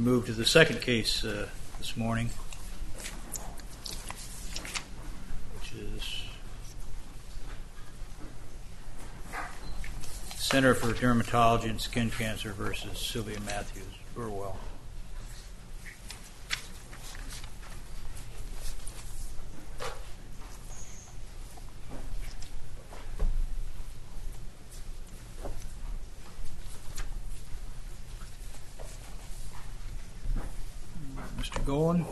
We move to the second case this morning, which is Center for Dermatology and Skin Cancer versus Sylvia Matthews Burwell. Mr. Golan.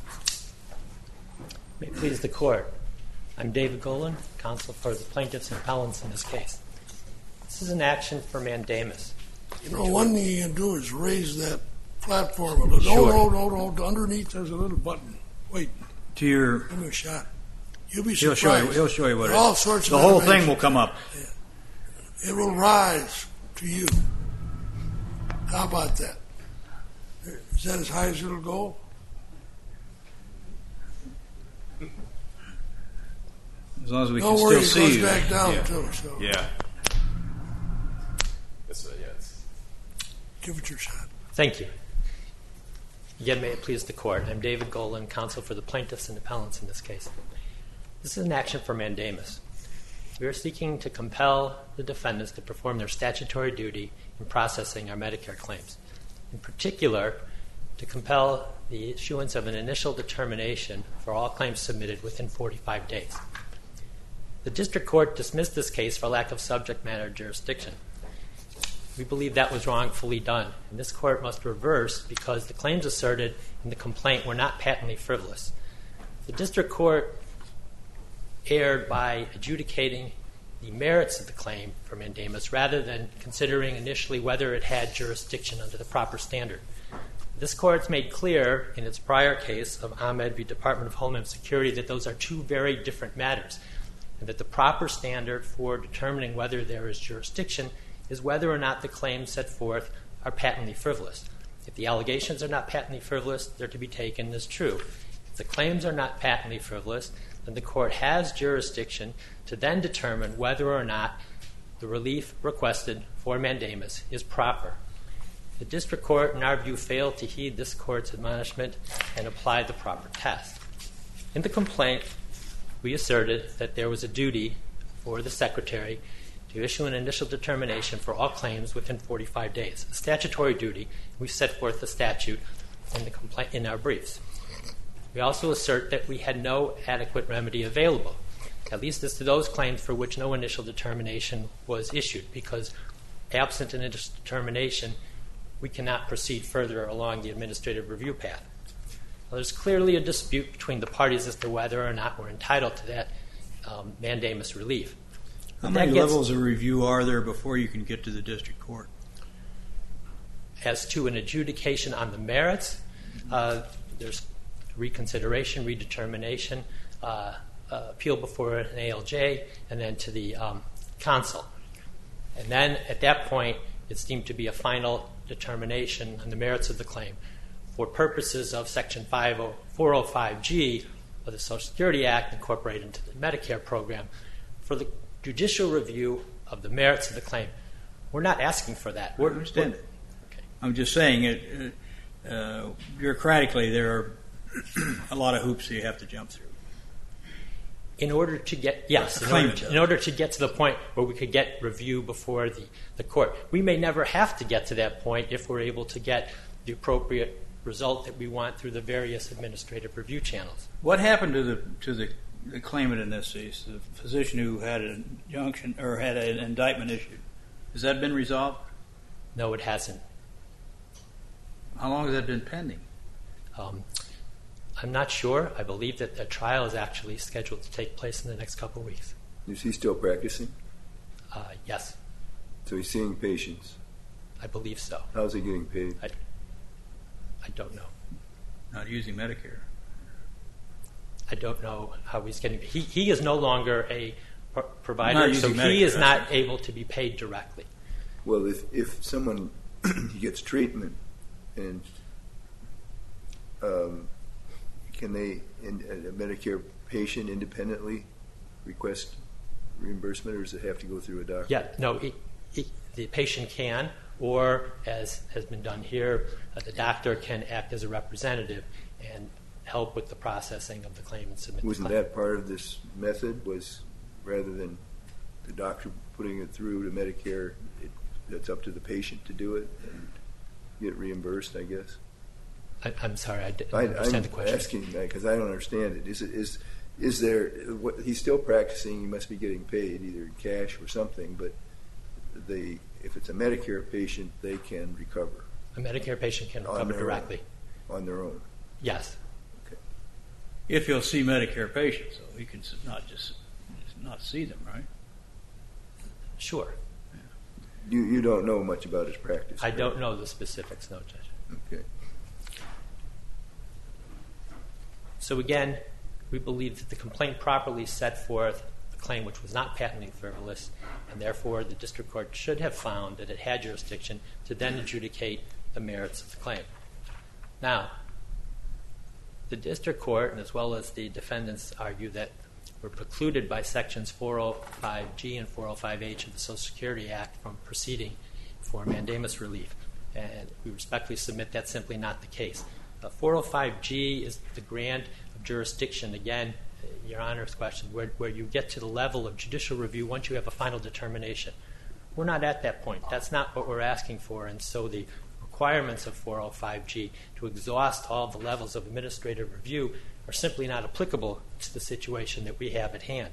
May it please the Court. I'm David Golan, counsel for the plaintiffs and appellants in this case. This is an action for mandamus. You know, one thing you can do is raise that platform a little. Sure. No. Underneath there's a little button. Wait. To your... Give me a shot. You'll be He'll surprised. show you what it is. All sorts the of whole information. thing will come up. Yeah. It will rise to you. How about that? Is that as high as it'll go? As long as we Don't can worry, still it see goes you. back down Yeah. too. So Yeah. Yes. give it your shot. Thank you. Again, may it please the Court. I'm David Golan, counsel for the plaintiffs and appellants in this case. This is an action for mandamus. We are seeking to compel the defendants to perform their statutory duty in processing our Medicare claims. In particular, to compel the issuance of an initial determination for all claims submitted within 45 days. The district court dismissed this case for lack of subject matter jurisdiction. We believe that was wrongfully done, and this court must reverse because the claims asserted in the complaint were not patently frivolous. The district court erred by adjudicating the merits of the claim for mandamus rather than considering initially whether it had jurisdiction under the proper standard. This court's made clear in its prior case of Ahmed v. Department of Homeland Security that those are two very different matters, and that the proper standard for determining whether there is jurisdiction is whether or not the claims set forth are patently frivolous. If the allegations are not patently frivolous, they're to be taken as true. If the claims are not patently frivolous, then the court has jurisdiction to then determine whether or not the relief requested for mandamus is proper. The district court, in our view, failed to heed this court's admonishment and apply the proper test. In the complaint, we asserted that there was a duty for the secretary to issue an initial determination for all claims within 45 days, a statutory duty. We set forth the statute in the complaint in our briefs. We also assert that we had no adequate remedy available, at least as to those claims for which no initial determination was issued, because absent an initial determination, we cannot proceed further along the administrative review path. Well, there's clearly a dispute between the parties as to whether or not we're entitled to that mandamus relief. How many levels of review are there before you can get to the district court? As to an adjudication on the merits, there's reconsideration, redetermination, appeal before an ALJ, and then to the consul. And then at that point, it's deemed to be a final determination on the merits of the claim. For purposes of Section 405G of the Social Security Act incorporated into the Medicare program, for the judicial review of the merits of the claim, we're not asking for that. I understand it. Okay. I'm just saying, bureaucratically, there are a lot of hoops that you have to jump through. In order to get to the point where we could get review before the court. We may never have to get to that point if we're able to get the appropriate result that we want through the various administrative review channels. What happened to the claimant in this case, the physician who had an injunction or had an indictment issued? Has that been resolved? No, it hasn't. How long has that been pending? I'm not sure. I believe that a trial is actually scheduled to take place in the next couple of weeks. Is he still practicing? Yes. So he's seeing patients? I believe so. How's he getting paid? I don't know. Not using Medicare. I don't know how he's getting paid. He is no longer a provider, so Medicare, he is not able to be paid directly. Well, if someone gets treatment and can a Medicare patient independently request reimbursement, or does it have to go through a doctor? Yeah, no, the patient can, or, as has been done here, the doctor can act as a representative and help with the processing of the claim and submit Wasn't the claim. that part of this method? Was rather than the doctor putting it through to Medicare, it's up to the patient to do it and get reimbursed, I guess? I'm sorry, I didn't understand the question. I'm asking that because I don't understand it. Is there? He's still practicing. He must be getting paid either in cash or something. But if it's a Medicare patient, they can recover. A Medicare patient can recover directly. On their own. Yes. Okay. If he'll see Medicare patients, though, he can not just not see them, right? Sure. You don't know much about his practice. I right? don't know the specifics, no, Judge. Okay. So again, we believe that the complaint properly set forth a claim which was not patently frivolous, and therefore the district court should have found that it had jurisdiction to then adjudicate the merits of the claim. Now, the district court, and as well as the defendants, argue that we're precluded by sections 405G and 405H of the Social Security Act from proceeding for mandamus relief. And we respectfully submit that's simply not the case. 405G is the grant of jurisdiction, again, Your Honor's question, where you get to the level of judicial review once you have a final determination. We're not at that point. That's not what we're asking for, and so the requirements of 405G to exhaust all the levels of administrative review are simply not applicable to the situation that we have at hand.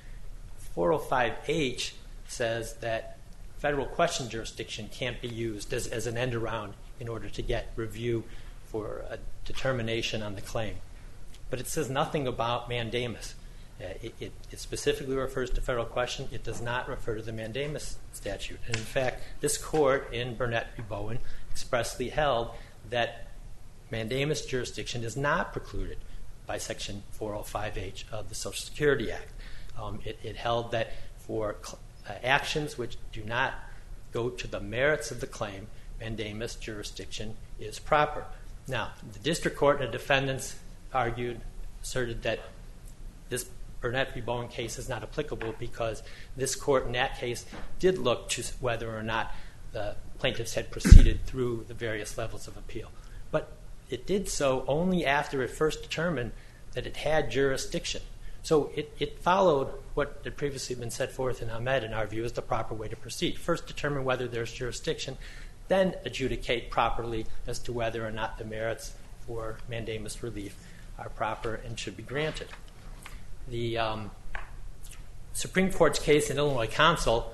405H says that federal question jurisdiction can't be used as an end around in order to get review for a determination on the claim. But it says nothing about mandamus. It specifically refers to federal question. It does not refer to the mandamus statute. And in fact, this court in Burnett v. Bowen expressly held that mandamus jurisdiction is not precluded by Section 405H of the Social Security Act. It held that for actions which do not go to the merits of the claim, mandamus jurisdiction is proper. Now, the district court and the defendants asserted that this Burnett v. Bowen case is not applicable because this court in that case did look to whether or not the plaintiffs had proceeded through the various levels of appeal. But it did so only after it first determined that it had jurisdiction. So it followed what had previously been set forth in Ahmed, in our view, as the proper way to proceed. First determine whether there's jurisdiction, then adjudicate properly as to whether or not the merits for mandamus relief are proper and should be granted. The Supreme Court's case in Illinois Council,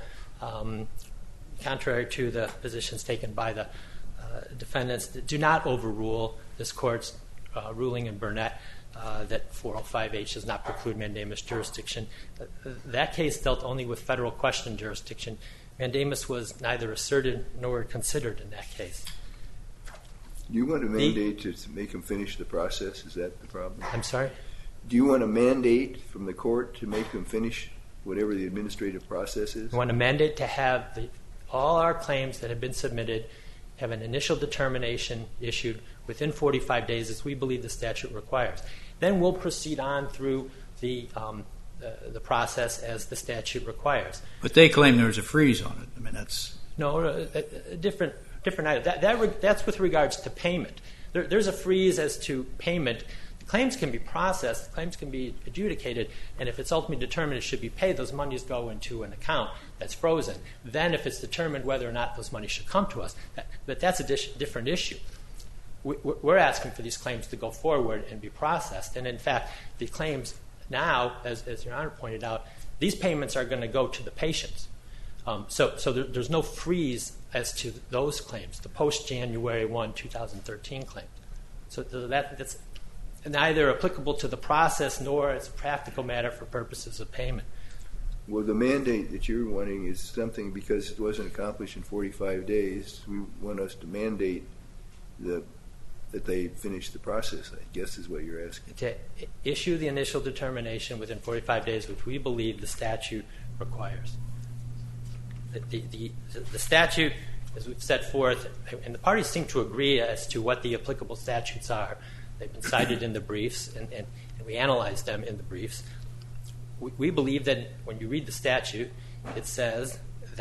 contrary to the positions taken by the defendants, do not overrule this court's ruling in Burnett that 405H does not preclude mandamus jurisdiction. That case dealt only with federal question jurisdiction. Mandamus was neither asserted nor considered in that case. Do you want a mandate to make them finish the process? Is that the problem? I'm sorry? Do you want a mandate from the court to make them finish whatever the administrative process is? We want a mandate to have all our claims that have been submitted have an initial determination issued within 45 days, as we believe the statute requires. Then we'll proceed on through the process as the statute requires. But they claim there's a freeze on it. I mean, that's... No, a different item. That's with regards to payment. There's a freeze as to payment. Claims can be processed, claims can be adjudicated, and if it's ultimately determined it should be paid, those monies go into an account that's frozen. Then if it's determined whether or not those monies should come to us, but that's a different issue. We're asking for these claims to go forward and be processed, and in fact, the claims now, as Your Honor pointed out, these payments are going to go to the patients. So there's no freeze as to those claims, the post-January 1, 2013 claims. So that's neither applicable to the process nor as a practical matter for purposes of payment. Well, the mandate that you're wanting is something because it wasn't accomplished in 45 days. We want us to mandate that they finish the process, I guess is what you're asking. To issue the initial determination within 45 days, which we believe the statute requires. The statute, as we've set forth, and the parties seem to agree as to what the applicable statutes are. They've been cited in the briefs, and we analyzed them in the briefs. We believe that when you read the statute, it says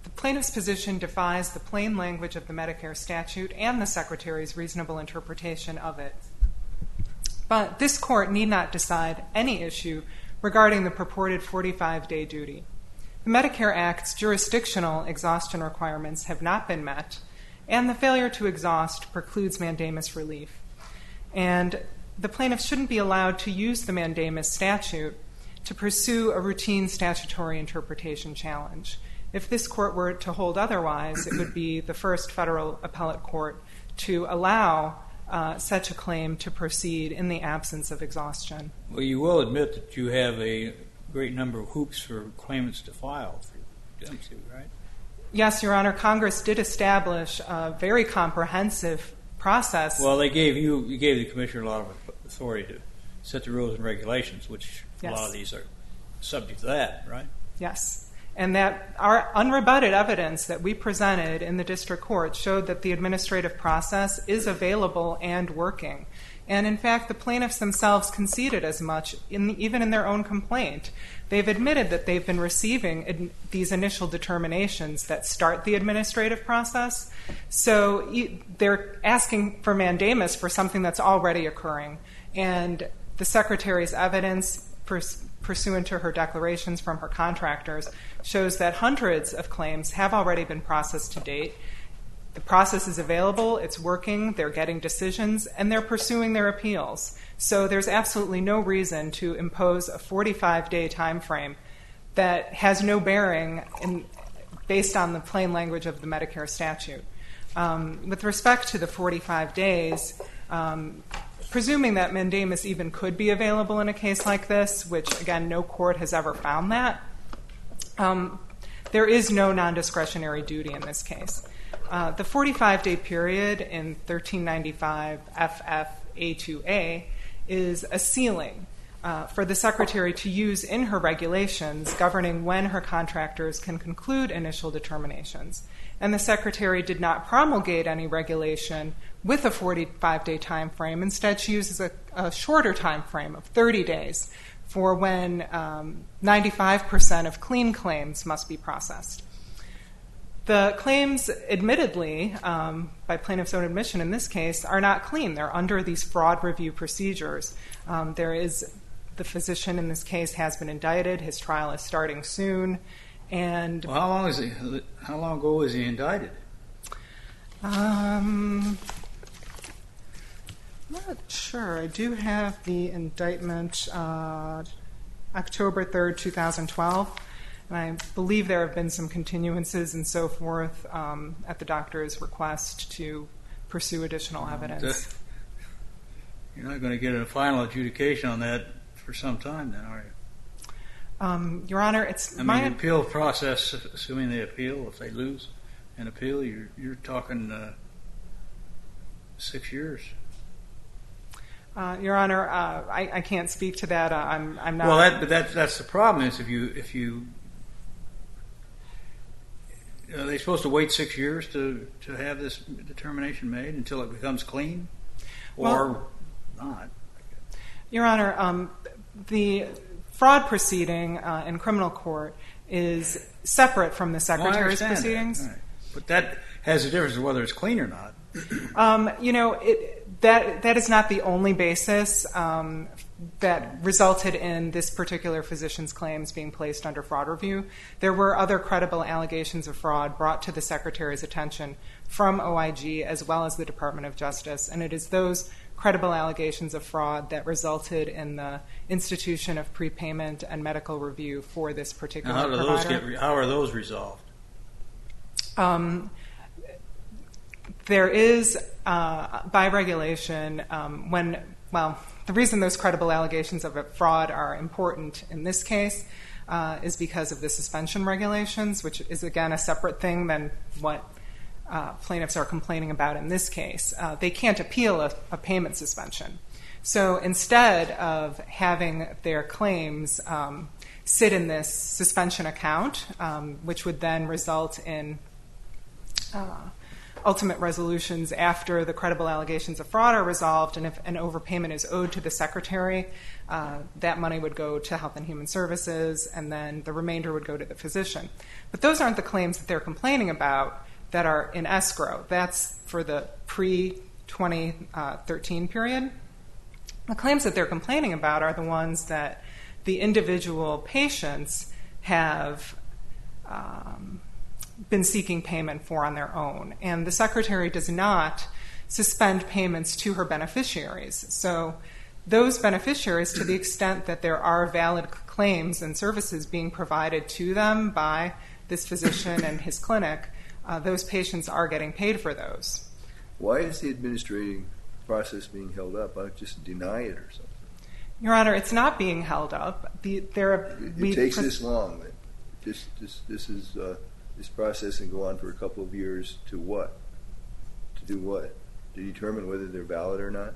The plaintiff's position defies the plain language of the Medicare statute and the Secretary's reasonable interpretation of it. But this court need not decide any issue regarding the purported 45-day duty. The Medicare Act's jurisdictional exhaustion requirements have not been met, and the failure to exhaust precludes mandamus relief. And the plaintiff shouldn't be allowed to use the mandamus statute to pursue a routine statutory interpretation challenge. If this court were to hold otherwise, it would be the first federal appellate court to allow such a claim to proceed in the absence of exhaustion. Well, you will admit that you have a great number of hoops for claimants to file for them to, right? Yes, Your Honor. Congress did establish a very comprehensive process. Well, you gave the commissioner a lot of authority to set the rules and regulations, which Yes. a lot of these are subject to that, right? Yes. And that our unrebutted evidence that we presented in the district court showed that the administrative process is available and working. And in fact, the plaintiffs themselves conceded as much, even in their own complaint. They've admitted that they've been receiving these initial determinations that start the administrative process. So they're asking for mandamus for something that's already occurring. And the Secretary's evidence, pursuant to her declarations from her contractors, shows that hundreds of claims have already been processed to date. The process is available, it's working, they're getting decisions, and they're pursuing their appeals. So there's absolutely no reason to impose a 45-day time frame that has no bearing based on the plain language of the Medicare statute. With respect to the 45 days, presuming that mandamus even could be available in a case like this, which, again, no court has ever found that, there is no non-discretionary duty in this case. The 45-day period in 1395 FFA2A is a ceiling for the Secretary to use in her regulations governing when her contractors can conclude initial determinations. And the Secretary did not promulgate any regulation with a 45-day time frame. Instead, she uses a shorter time frame of 30 days for when 95% of clean claims must be processed. The claims, admittedly, by plaintiff's own admission in this case, are not clean. They're under these fraud review procedures. The physician in this case has been indicted. His trial is starting soon. And well, how long ago was he indicted? I'm not sure. I do have the indictment October 3rd, 2012. And I believe there have been some continuances and so forth at the doctor's request to pursue additional evidence. You're not going to get a final adjudication on that for some time then, are you? Your Honor, it's the appeal process, assuming they appeal, if they lose an appeal, you're talking 6 years. Your Honor, I can't speak to that. I'm not. Well, but that's the problem. Is if you are they supposed to wait 6 years to have this determination made until it becomes clean, or not? Your Honor, the fraud proceeding in criminal court is separate from the Secretary's proceedings. Right. But that has a difference of whether it's clean or not. That is not the only basis that resulted in this particular physician's claims being placed under fraud review. There were other credible allegations of fraud brought to the Secretary's attention from OIG as well as the Department of Justice, and it is those credible allegations of fraud that resulted in the institution of prepayment and medical review for this particular provider. How are those resolved? There is, by regulation, the reason those credible allegations of fraud are important in this case is because of the suspension regulations, which is, again, a separate thing than what plaintiffs are complaining about in this case. They can't appeal a payment suspension. So instead of having their claims sit in this suspension account, which would then result in ultimate resolutions after the credible allegations of fraud are resolved, and if an overpayment is owed to the secretary, that money would go to Health and Human Services, and then the remainder would go to the physician. But those aren't the claims that they're complaining about that are in escrow. That's for the pre-2013 period. The claims that they're complaining about are the ones that the individual patients have been seeking payment for on their own. And the secretary does not suspend payments to her beneficiaries. So those beneficiaries, to the extent that there are valid claims and services being provided to them by this physician and his clinic, those patients are getting paid for those. Why is the administrative process being held up? Why not just deny it or something? Your Honor, it's not being held up. It takes this long. This process can go on for a couple of years to what? To do what? To determine whether they're valid or not?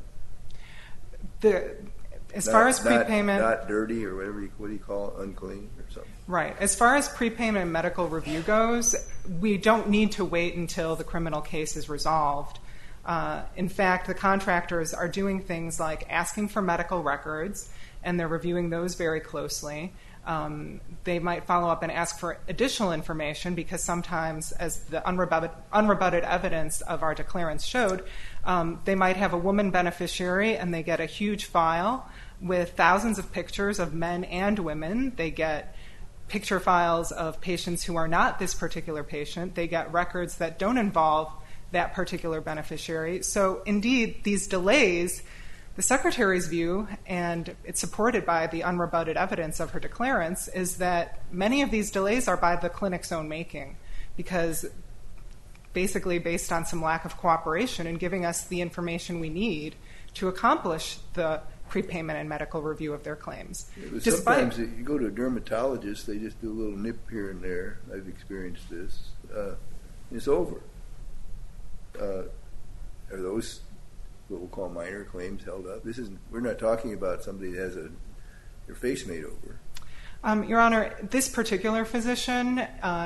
As far as prepayment... Not dirty or whatever, what do you call it, unclean or something? Right. As far as prepayment and medical review goes, we don't need to wait until the criminal case is resolved. In fact, the contractors are doing things like asking for medical records, and they're reviewing those very closely. They might follow up and ask for additional information because sometimes, as the unrebutted evidence of our declarants showed, they might have a woman beneficiary and they get a huge file with thousands of pictures of men and women. They get picture files of patients who are not this particular patient. They get records that don't involve that particular beneficiary. So indeed, these delays, the Secretary's view, and it's supported by the unrebutted evidence of her declarants, is that many of these delays are by the clinic's own making, because basically based on some lack of cooperation in giving us the information we need to accomplish the prepayment and medical review of their claims. Yeah, sometimes you go to a dermatologist, they just do a little nip here and there. I've experienced this. It's over. Are those what we'll call minor claims held up? We're not talking about somebody that has their face made over. Your Honor, this particular physician,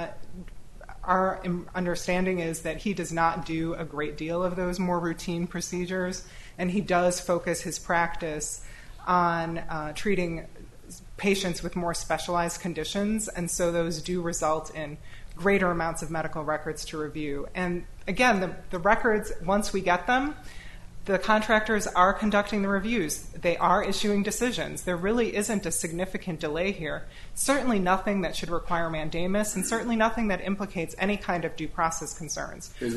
our understanding is that he does not do a great deal of those more routine procedures, and he does focus his practice on treating patients with more specialized conditions, and so those do result in greater amounts of medical records to review. And again, the records, once we get them, the contractors are conducting the reviews. They are issuing decisions. There really isn't a significant delay here. Certainly nothing that should require mandamus, and certainly nothing that implicates any kind of due process concerns. Have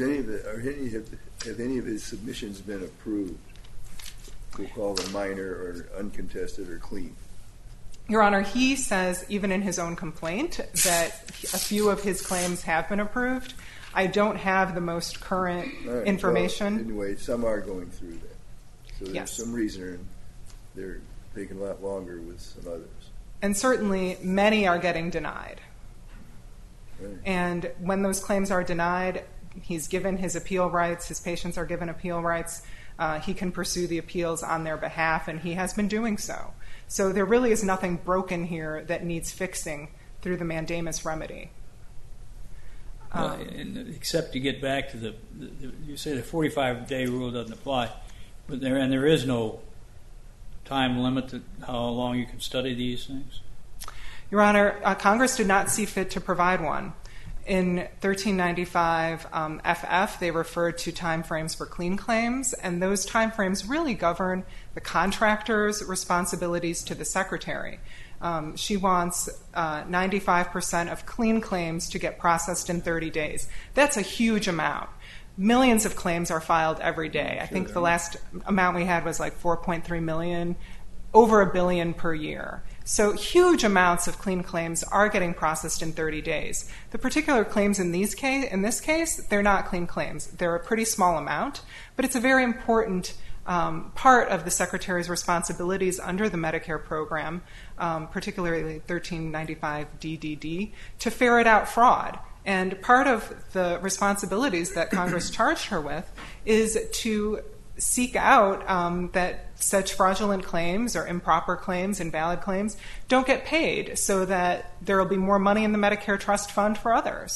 any of his submissions been approved? We'll call them minor or uncontested or clean. Your Honor, he says, even in his own complaint, that a few of his claims have been approved. I don't have the most current information. Well, anyway, some are going through that. So there's Yes. some reason they're taking a lot longer with some others. And certainly many are getting denied. Right. And when those claims are denied, he's given his appeal rights, his patients are given appeal rights. He can pursue the appeals on their behalf, and he has been doing so. So there really is nothing broken here that needs fixing through the mandamus remedy. Except to get back to you say the 45-day rule doesn't apply, but there is no time limit to how long you can study these things? Your Honor, Congress did not see fit to provide one. In 1395 FF, they referred to timeframes for clean claims, and those timeframes really govern the contractor's responsibilities to the Secretary. She wants 95% of clean claims to get processed in 30 days. That's a huge amount. Millions of claims are filed every day. I think the last amount we had was like 4.3 million, over $1 billion per year. So huge amounts of clean claims are getting processed in 30 days. The particular claims in this case, they're not clean claims. They're a pretty small amount, but it's a very important part of the Secretary's responsibilities under the Medicare program, particularly 1395 DDD, to ferret out fraud. And part of the responsibilities that Congress charged her with is to seek out that such fraudulent claims or improper claims, invalid claims, don't get paid so that there will be more money in the Medicare trust fund for others.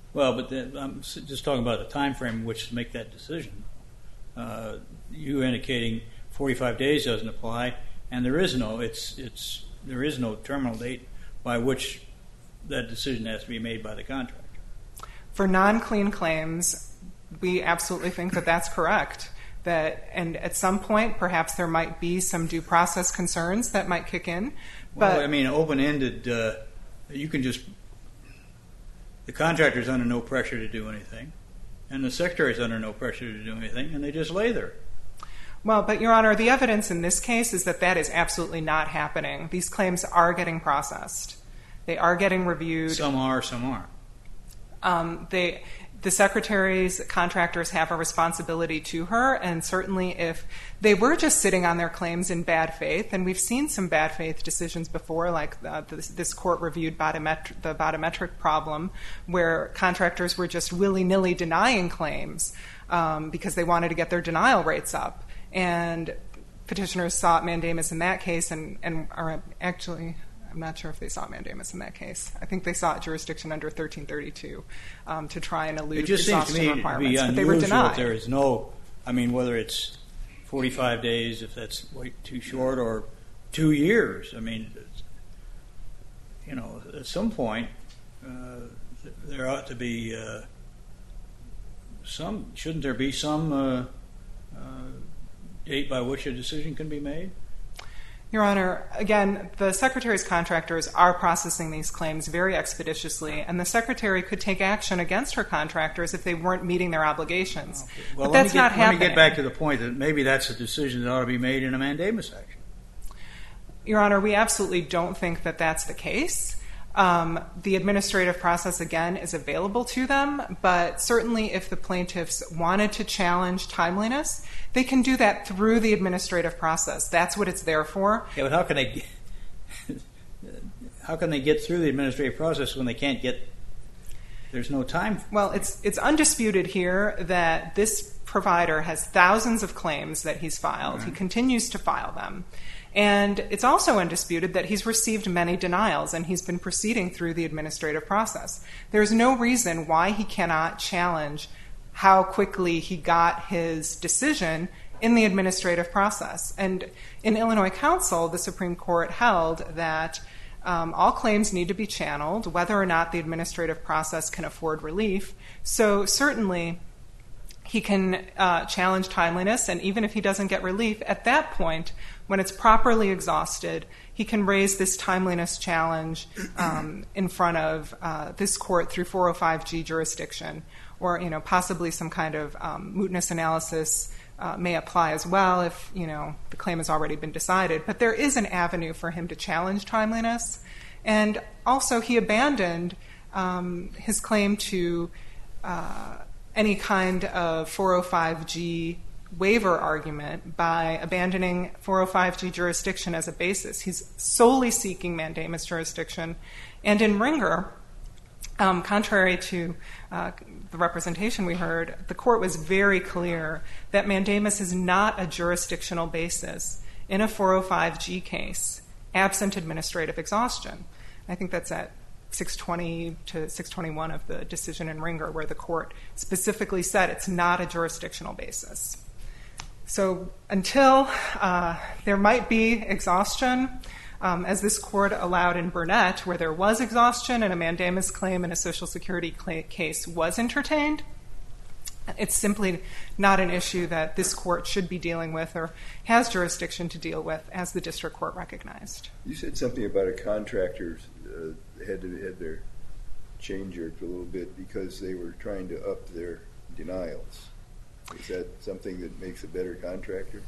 Well, but I'm just talking about the time frame in which to make that decision. You indicating 45 days doesn't apply, and there is no terminal date by which that decision has to be made by the contractor. For non-clean claims, we absolutely think that that's correct. And at some point, perhaps there might be some due process concerns that might kick in. But Well, I mean, open-ended, you can just... The contractor's under no pressure to do anything, and the secretary's under no pressure to do anything, and they just lay there. Well, but Your Honor, the evidence in this case is that is absolutely not happening. These claims are getting processed. They are getting reviewed. Some are, some aren't. The secretary's contractors have a responsibility to her, and certainly if they were just sitting on their claims in bad faith, and we've seen some bad faith decisions before, like this court reviewed the bottometric problem, where contractors were just willy-nilly denying claims because they wanted to get their denial rates up. And petitioners sought mandamus in that case, or actually, I'm not sure if they sought mandamus in that case. I think they sought jurisdiction under 1332 to try and elude exhaustion requirements, but they were denied. It just seems to me to be unusual if there is no, I mean, whether it's 45 days, if that's way too short, or 2 years. I mean, you know, at some point, there ought to be shouldn't there be some date by which a decision can be made? Your Honor, again, the Secretary's contractors are processing these claims very expeditiously, and the Secretary could take action against her contractors if they weren't meeting their obligations. Okay. Well, but that's not happening. Let me get back to the point that maybe that's a decision that ought to be made in a mandamus action. Your Honor, we absolutely don't think that that's the case. The administrative process, again, is available to them, but certainly if the plaintiffs wanted to challenge timeliness, they can do that through the administrative process. That's what it's there for. Yeah, but how can they get through the administrative process when they can't get? There's no time. Well, it's undisputed here that this provider has thousands of claims that he's filed. Right. He continues to file them. And it's also undisputed that he's received many denials, and he's been proceeding through the administrative process. There's no reason why he cannot challenge how quickly he got his decision in the administrative process. And in Illinois Council, the Supreme Court held that all claims need to be channeled, whether or not the administrative process can afford relief. So certainly he can challenge timeliness, and even if he doesn't get relief, at that point, when it's properly exhausted, he can raise this timeliness challenge in front of this court through 405G jurisdiction, or possibly some kind of mootness analysis may apply as well if the claim has already been decided. But there is an avenue for him to challenge timeliness, and also he abandoned his claim to any kind of 405G waiver argument by abandoning 405G jurisdiction as a basis. He's solely seeking mandamus jurisdiction. And in Ringer, contrary to the representation we heard, the court was very clear that mandamus is not a jurisdictional basis in a 405G case, absent administrative exhaustion. I think that's at 620 to 621 of the decision in Ringer, where the court specifically said it's not a jurisdictional basis. So until there might be exhaustion, as this court allowed in Burnett, where there was exhaustion and a mandamus claim in a Social Security case was entertained, it's simply not an issue that this court should be dealing with or has jurisdiction to deal with, as the district court recognized. You said something about a contractor had their chain jerked a little bit because they were trying to up their denials. Is that something that makes a better contractor?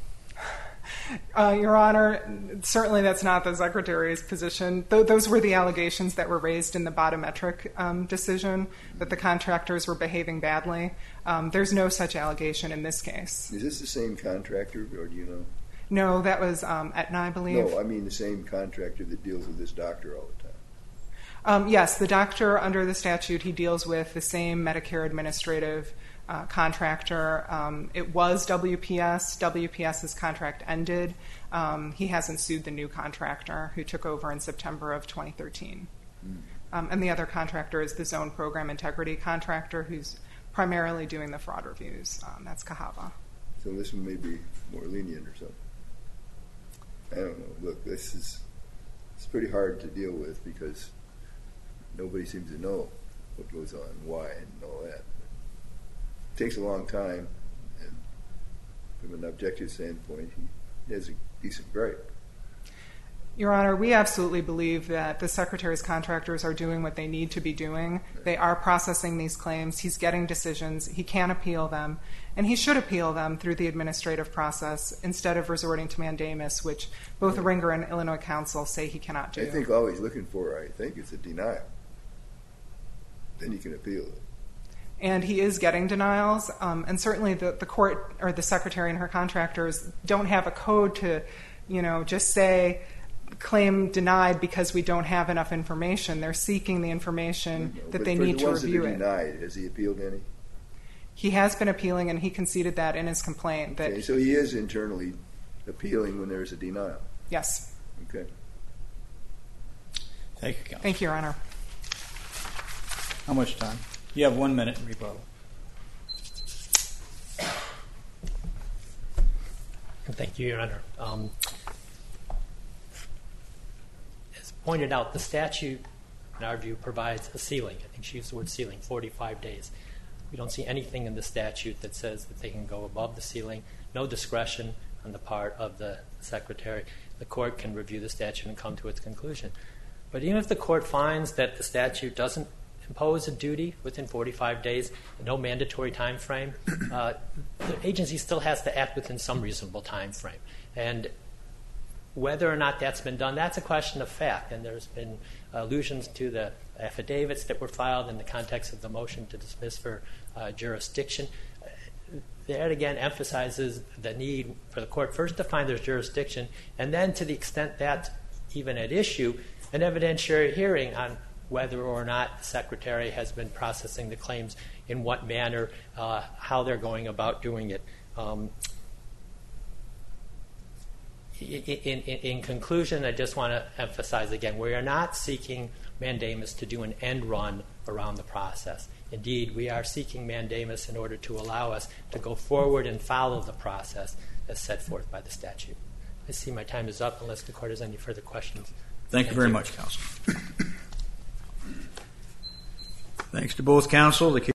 Your Honor, certainly that's not the Secretary's position. Those were the allegations that were raised in the bottometric decision, that the contractors were behaving badly. There's no such allegation in this case. Is this the same contractor, or do you know? No, that was Aetna, I believe. No, I mean the same contractor that deals with this doctor all the time. Yes, the doctor under the statute, he deals with the same Medicare administrative contractor. It was WPS. WPS's contract ended. He hasn't sued the new contractor who took over in September of 2013. And the other contractor is the Zone Program Integrity contractor who's primarily doing the fraud reviews. That's Cahaba. So this one may be more lenient or something. I don't know. Look, it's pretty hard to deal with because nobody seems to know what goes on, why, and all that. It takes a long time, and from an objective standpoint, he has a decent gripe. Your Honor, we absolutely believe that the Secretary's contractors are doing what they need to be doing. They are processing these claims. He's getting decisions. He can appeal them, and he should appeal them through the administrative process instead of resorting to mandamus, which both Ringer and Illinois Council say he cannot do. I think all he's looking for, is a denial. Then he can appeal it. And he is getting denials, and certainly the court or the Secretary and her contractors don't have a code to, just say, claim denied because we don't have enough information. They're seeking the information that they need to review it. But for the ones that are denied, has he appealed any? He has been appealing, and he conceded that in his complaint. That Okay, so he is internally appealing when there's a denial. Yes. Okay. Thank you, Counsel. Thank you, Your Honor. How much time? You have 1 minute in rebuttal. Thank you, Your Honor. As pointed out, the statute, in our view, provides a ceiling. I think she used the word ceiling, 45 days. We don't see anything in the statute that says that they can go above the ceiling. No discretion on the part of the Secretary. The court can review the statute and come to its conclusion. But even if the court finds that the statute doesn't impose a duty within 45 days, no mandatory time frame, the agency still has to act within some reasonable time frame. And whether or not that's been done, that's a question of fact. And there's been allusions to the affidavits that were filed in the context of the motion to dismiss for jurisdiction. That, again, emphasizes the need for the court first to find there's jurisdiction, and then to the extent that's even at issue, an evidentiary hearing on whether or not the Secretary has been processing the claims, in what manner, how they're going about doing it. In conclusion, I just want to emphasize again, we are not seeking mandamus to do an end run around the process. Indeed, we are seeking mandamus in order to allow us to go forward and follow the process as set forth by the statute. I see my time is up unless the court has any further questions. Thank you very much, Counsel. Thanks to both counsel. The